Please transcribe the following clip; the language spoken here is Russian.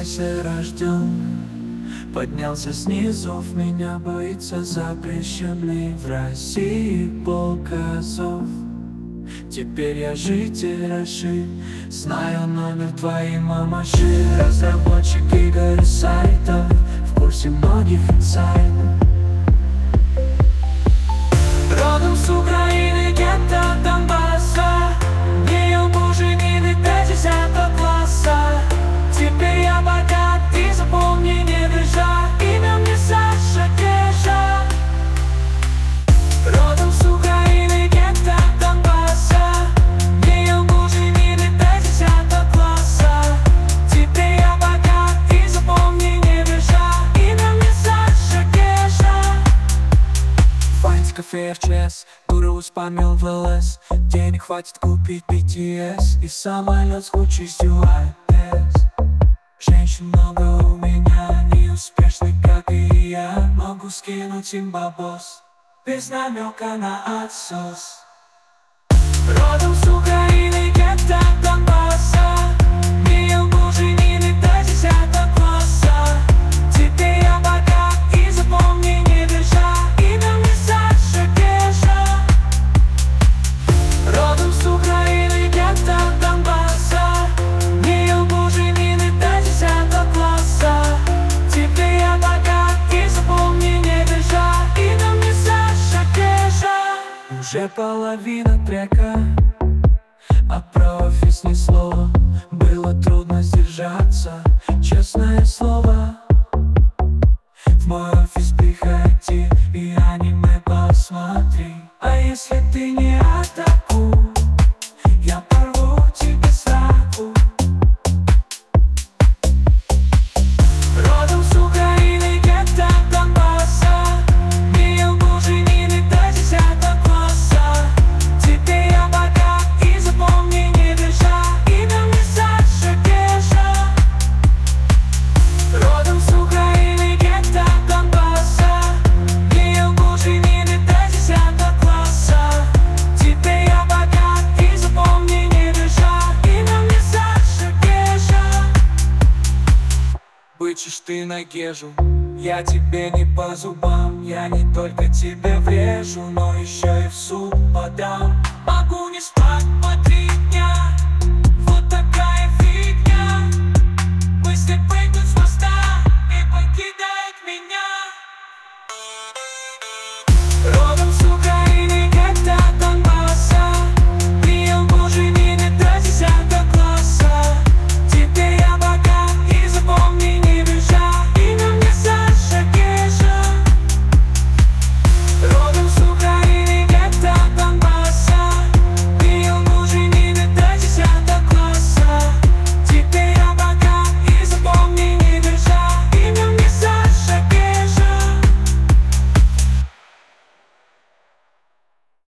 признавайся, рожден. Поднялся снизу, в меня боится запрещенный в России полк Азов. Теперь я житель Раши, знаю номер твоей мамаши. Разработчик игр и сайтов, в курсе многих инсайдов. Родом с Украины, гетто Донбасса. Не муженины до 10 класса. Теперь я богат, и запомни, не визжа. Имя мне Саша Кеша. Родом с Украины, гетто Донбасса. Не муженины до 10 класса. Теперь я богат, и запомни, не визжа. Имя мне Саша Кеша. Файнс кафе в час, гуру спамил в ЛС. Денег хватит купить BTS и самолет с участью IPS. Женщин много у меня, не успешных, как и я. Могу скинуть им бабос, без намека на отсос. Родом с Украины, гетто Донбасса. Не муженины до 10 класса. Теперь я богат, и запомни, не визжа. Имя мне Саша Кеша. Родом с Украины, гетто Донбасса. Не муженины до 10 класса. Теперь я богат, и запомни, не визжа. Имя мне Саша Кеша. Уже половина трека, а про офис ни слова. Было трудно сдержаться, честное слово. В мой офис приходи и аниме посмотри. А если ты не атаку, я порву тебе сраку. Родом с Украины, гетто Донбасса. Не муженины до 10 класса. Теперь я богат, и запомни, не визжа. Имя мне Саша Кеша. Родом с Украины, гетто Донбасса. Не муженины до 10 класса. Теперь я богат, и запомни, не визжа. Имя мне Саша Кеша. Бычишь ты на гежу, я тебе не по зубам. Я не только тебе врежу, но еще и в суд подам. Могу не спать по 3